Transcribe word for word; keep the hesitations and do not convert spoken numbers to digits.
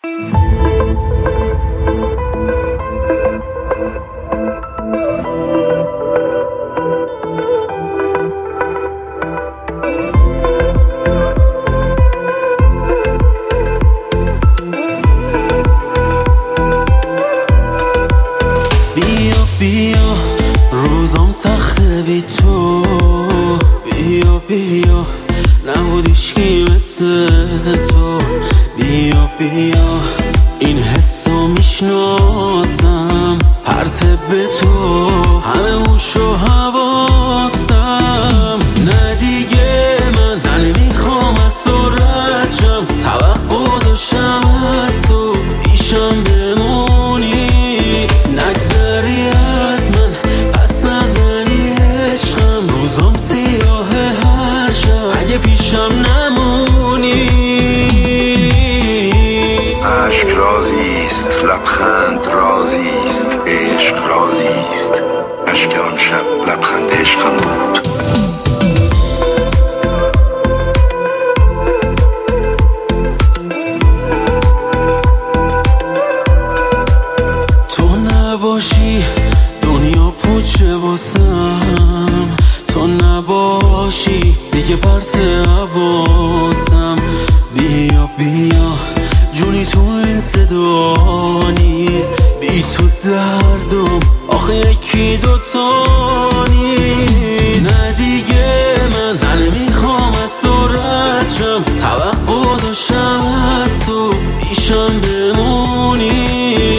بیا روزام سخته بی تو، بیا بیا نبود هیچکی مثل تو، بیا بیا این حسو میشناسم، پرت به تو همه هوش و حواسم. نه دیگه من نمیخوام از تو رد شم، توقع داشتم از تو پیشم بمونی، نگذری از من پس نزنی عشقم، روزم سیاه هر شب اگه پیشم نمونی. عشق رازیست، لبخند رازیست، عشق رازیست. عشق آن شب لبخند عشقم بود. تو نباشی دنیا پوچه واسم، تو نباشی دیگه پرت حواسم. بیا بیا جونی تو این صدا نیست، بی تو دردم آخه یکی دوتا نیست. نه دیگه من نمیخوام از تو رد شم، توقع داشتم از تو پیشم بمونی،